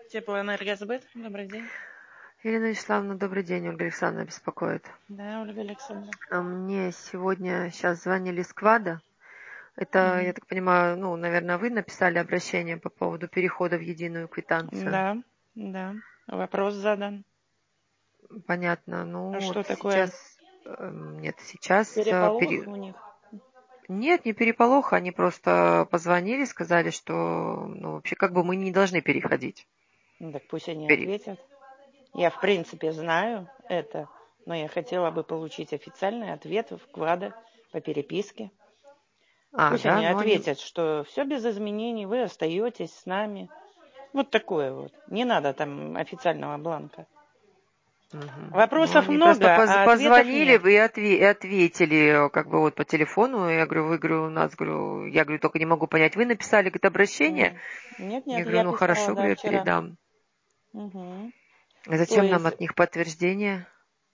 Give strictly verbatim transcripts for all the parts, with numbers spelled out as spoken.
Теплоэнергосбыт, добрый день. Елена Вячеславовна, добрый день. Ольга Александровна беспокоит. Да, Ольга Александровна. А Мне сегодня сейчас звонили с КВАДа. Это, я Мгм. так понимаю, ну, наверное, вы написали обращение по поводу перехода в единую квитанцию. Да, да. Вопрос задан. Понятно. А Ну, вот что такое? сейчас... э, Нет, сейчас... э, Переполох пере- у них? Нет, не переполох. Они просто позвонили, сказали, что, ну, вообще, как бы мы не должны переходить. Ну, так пусть они Пере- ответят. Я, в принципе, знаю это, но я хотела бы получить официальный ответ в КВАДа по переписке. А, Пусть да, они ну они... ответят, что все без изменений, вы остаетесь с нами. Вот такое вот. Не надо там официального бланка. Мгм. Ну, Вопросов они просто много, поз- а ответов позвонили нет. и, отве- и ответили как бы вот по телефону. Я говорю, вы, говорю, у нас, говорю, я говорю, только не могу понять, вы написали, говорит, обращение? М. Нет, Я нет, говорю, я ну писала, хорошо, да, говорю, я вчера. передам. Угу. А То зачем нам есть от них подтверждение?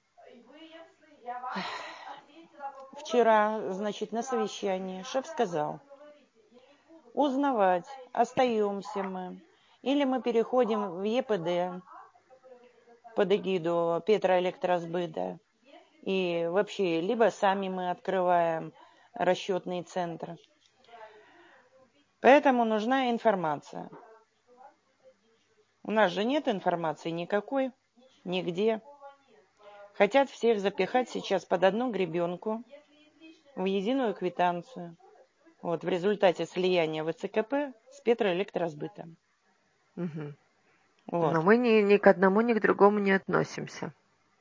вчера, значит, на совещании шеф сказал, узнавать, остаемся мы, или мы переходим в ЕПД под эгиду Петроэлектросбыта, и вообще, либо сами мы открываем расчетный центр. Поэтому нужна информация. У нас же нет информации никакой, нигде. Хотят всех запихать сейчас под одну гребенку в единую квитанцию. Вот в результате слияния ВЦКП с Петроэлектросбытом. Мгм. Вот. Но мы ни, ни к одному, ни к другому не относимся.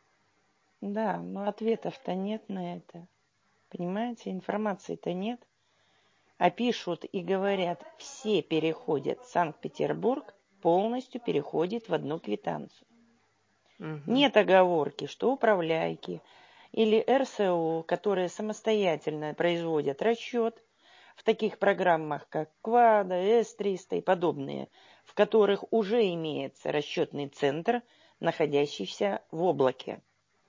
Да, но ответов-то нет на это. Понимаете, информации-то нет. А пишут и говорят, все переходят, Санкт-Петербург полностью переходит в одну квитанцию. Мгм. Нет оговорки, что управляйки или РСО, которые самостоятельно производят расчет в таких программах, как КВАДа, эс триста и подобные, в которых уже имеется расчетный центр, находящийся в облаке.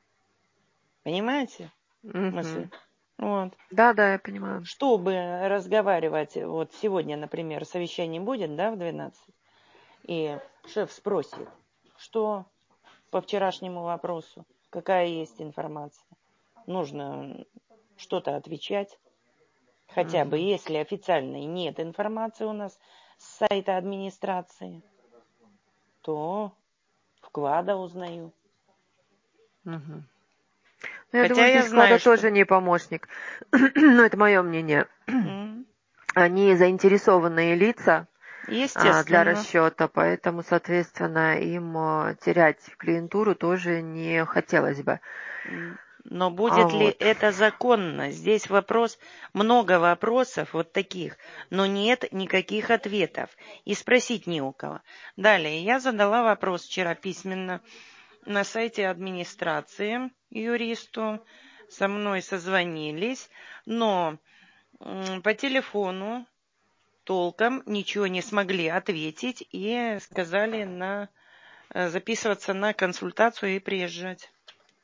Понимаете мысль? Мгм. Вот. Да, да, я понимаю. Чтобы разговаривать, вот сегодня, например, совещание будет, да, в двенадцать, и шеф спросит, что по вчерашнему вопросу, какая есть информация. Нужно что-то отвечать. Хотя бы, Мгм. если официальной нет информации у нас с сайта администрации, то в КВАДа узнаю. Мгм. Ну, я Хотя думаю, я здесь склада знаю, что... тоже не помощник. Но это мое мнение. М, Они заинтересованные лица а, для Естественно. расчета, поэтому, соответственно, им а, терять клиентуру тоже не хотелось бы. М, Но А будет ли вот. это законно? Здесь вопрос, много вопросов вот таких, но нет никаких ответов. И спросить не у кого. Далее, я задала вопрос вчера письменно на сайте администрации юристу. Со мной созвонились, но м, по телефону толком ничего не смогли ответить и сказали на, э, записываться на консультацию и приезжать.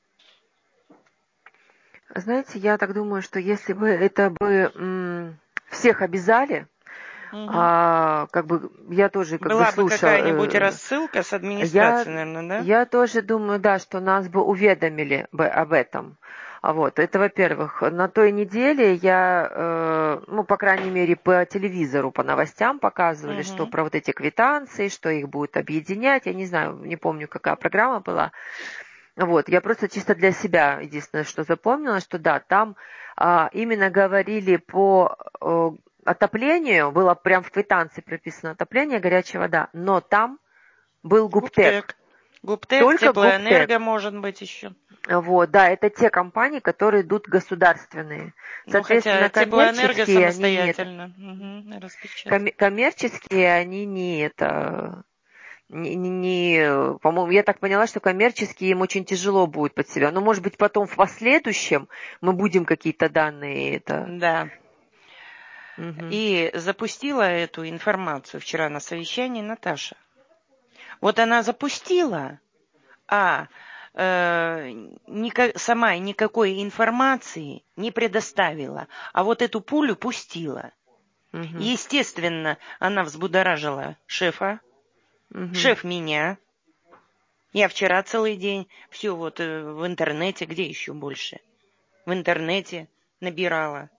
Знаете, я так думаю, что если бы это бы м, всех обязали, Мгм. а, как бы я тоже как бы Была бы какая-нибудь слушала, рассылка с я, администрации, наверное, да? я тоже думаю, да, что нас бы уведомили бы об этом. А Вот, это во-первых. На той неделе я, э, ну, по крайней мере, по телевизору, по новостям показывали, что Угу. про вот эти квитанции, что их будут объединять. Я не знаю, не помню, какая программа была. Вот, я просто чисто для себя единственное, что запомнила, что да, там а, именно говорили по э, отоплению, было прям в квитанции прописано отопление, горячая вода, но там был ГУПТЭК, Губтек. Губтек, только теплоэнерго, ГУПТЭК. может быть, еще. Вот, да, это те компании, которые идут государственные. Ну, хотя Соответственно, теплоэнерго коммерческие они не это. самостоятельно. Угу. Распечатать. Комме- коммерческие они не это. Не, не, не- по-моему, я так поняла, что коммерческие им очень тяжело будет под себя. Но, может быть, потом в последующем мы будем какие-то данные это. Да. Мгм. И запустила эту информацию вчера на совещании Наташа. Вот она запустила, а э, ника- сама никакой информации не предоставила, а вот эту пулю пустила. Мгм. Естественно, она взбудоражила шефа, Мгм. Шеф меня. Я вчера целый день все вот э, в интернете, где еще больше? В интернете набирала.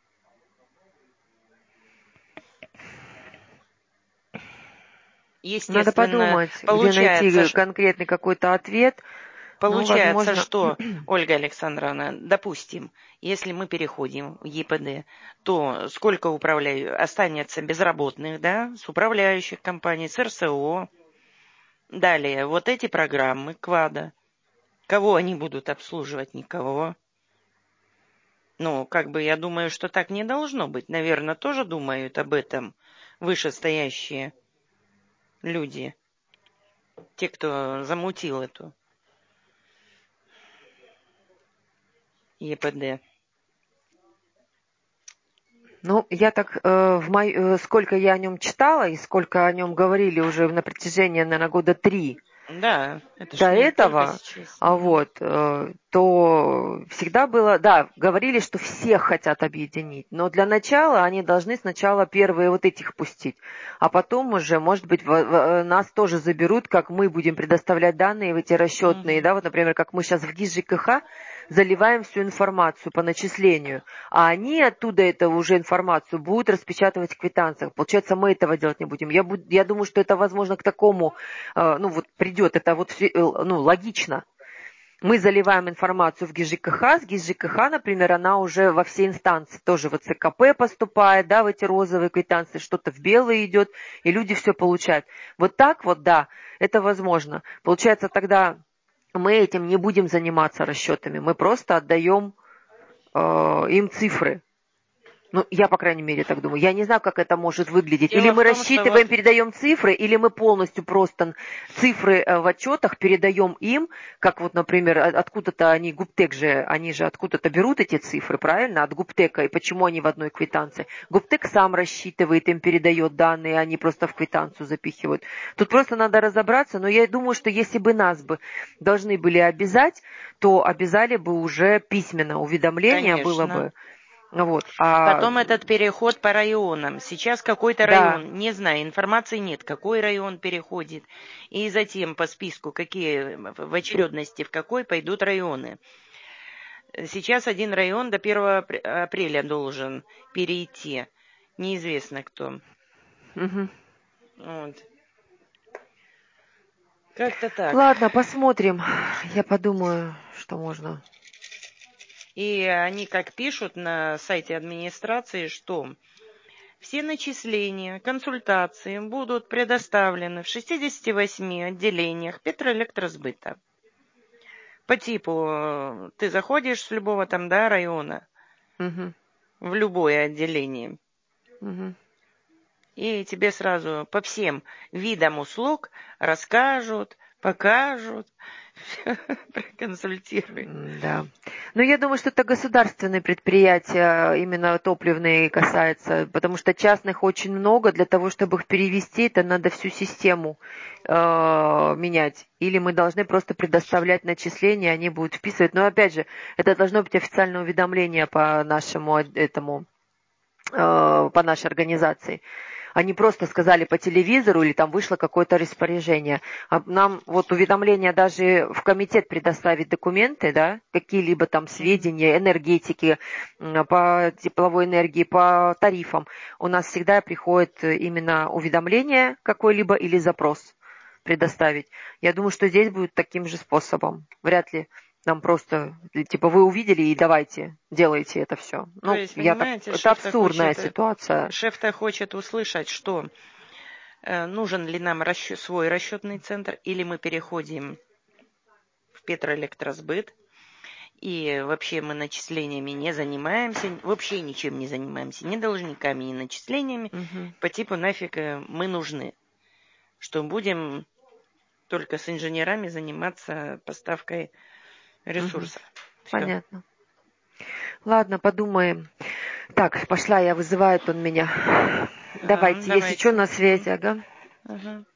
Надо Естественно, подумать, где получается, найти ш- конкретный какой-то ответ. Ну, получается, возможно, что, Ольга Александровна, допустим, если мы переходим в ЕПД, то сколько управляю, останется безработных, да, с управляющих компаний, с РСО. Далее, вот эти программы КВАДа. Кого они будут обслуживать? Никого. Ну, как бы я думаю, что так не должно быть. Наверное, тоже думают об этом вышестоящие люди, те, кто замутил эту ЕПД. ну, я так, э, в мой, э, сколько я о нем читала и сколько о нем говорили уже на протяжении, наверное, года три Да, это до ж не только этого, сейчас. а Мгм. вот, э, то всегда было, да, говорили, что всех хотят объединить, но для начала они должны сначала первые вот этих пустить, а потом уже, может быть, в- в- нас тоже заберут, как мы будем предоставлять данные в эти расчетные, Мгм. да, вот, например, как мы сейчас в ГИС ЖКХ заливаем всю информацию по начислению, а они оттуда эту уже информацию будут распечатывать в квитанциях. Получается, мы этого делать не будем. Я, буд- я думаю, что это, возможно, к такому, э, ну, вот придет, это вот, все, э, ну, логично. Мы заливаем информацию в ГИС ЖКХ, с ГИС ЖКХ, например, она уже во все инстанции, тоже в ЦКП поступает, да, в эти розовые квитанции, что-то в белые идет, и люди все получают. Вот так вот, да, это возможно. Получается, тогда мы этим не будем заниматься расчетами, мы просто отдаем э, им цифры. Ну, я, по крайней мере, так думаю. Я не знаю, как это может выглядеть. Или Дело в мы том, что рассчитываем, вот передаем цифры, или мы полностью просто цифры э, в отчетах передаем им, как вот, например, от- откуда-то они, Гуптек же, они же откуда-то берут эти цифры, правильно, от Гуптека, и почему они в одной квитанции. Гуптек сам рассчитывает, им передает данные, они просто в квитанцию запихивают. Тут просто надо разобраться, но я думаю, что если бы нас бы должны были обязать, то обязали бы уже письменно, уведомление было конечно. бы. Вот. А, Потом этот переход по районам. Сейчас какой-то да, район, не знаю, информации нет, какой район переходит. И затем по списку, какие в очередности, в какой пойдут районы. Сейчас один район до первого апреля должен перейти. Неизвестно кто. мгм. Вот. Как-то так. Ладно, посмотрим. Я подумаю, что можно. И они как пишут на сайте администрации, что все начисления, консультации будут предоставлены в шестидесяти восьми отделениях Петроэлектросбыта. По типу, э, ты заходишь с любого там, да, района Мгм, в любое отделение, мгм. и тебе сразу по всем видам услуг расскажут, покажут, проконсультируют. Да. Но я думаю, что это государственные предприятия, именно топливные касается, потому что частных очень много. Для того, чтобы их перевести, это надо всю систему э, менять. Или мы должны просто предоставлять начисления, они будут вписывать. Но опять же, это должно быть официальное уведомление по нашему этому, э, по нашей организации. Они просто сказали по телевизору или там вышло какое-то распоряжение. А нам вот уведомление даже в комитет предоставить документы, да, какие-либо там Мгм. сведения, энергетики, м, по тепловой энергии, по тарифам. У нас всегда приходит именно уведомление какое-либо или запрос предоставить. Я думаю, что здесь будет таким же способом. Вряд ли нам просто, типа, вы увидели и давайте, делайте это все. То Ну, есть, я так, понимаете, это шеф-то абсурдная хочет, э, ситуация. шеф-то хочет услышать, что э, нужен ли нам расчё- свой расчетный центр, или мы переходим в Петроэлектросбыт, и вообще мы начислениями не занимаемся, вообще ничем не занимаемся, ни должниками, ни начислениями, Мгм. по типу нафиг э, мы нужны, что будем только с инженерами заниматься поставкой Мгм. ресурсов. Все. Понятно. Ладно, подумаем. Так, пошла я, вызывает он меня. Ага, Давайте, если что, давайте. на Мгм. связи, ага. Ага.